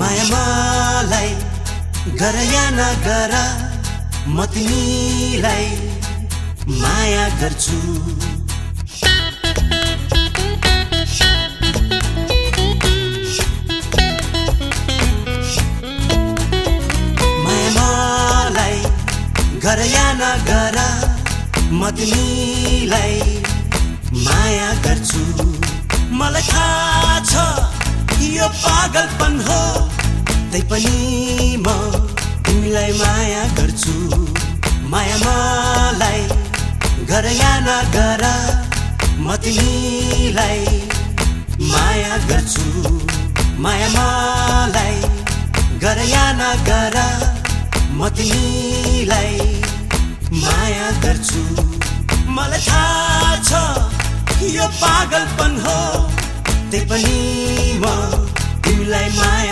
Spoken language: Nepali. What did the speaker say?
माया मलाई गर या नगर म तिमीलाई माया गर्छु माया मलाई गर या नगर म तिमीलाई माया गर्छु मलाई थाहा छ यो पागलपन हो तैपनि म तिमीलाई माया गर्छु माया मलाई गर या नगर म तिमीलाई माया गर्छु माया मलाई गर या नगर म तिमीलाई माया गर्छु मलाई थाहा छ यो पागलपन हो तैपनि म तिमीलाई माया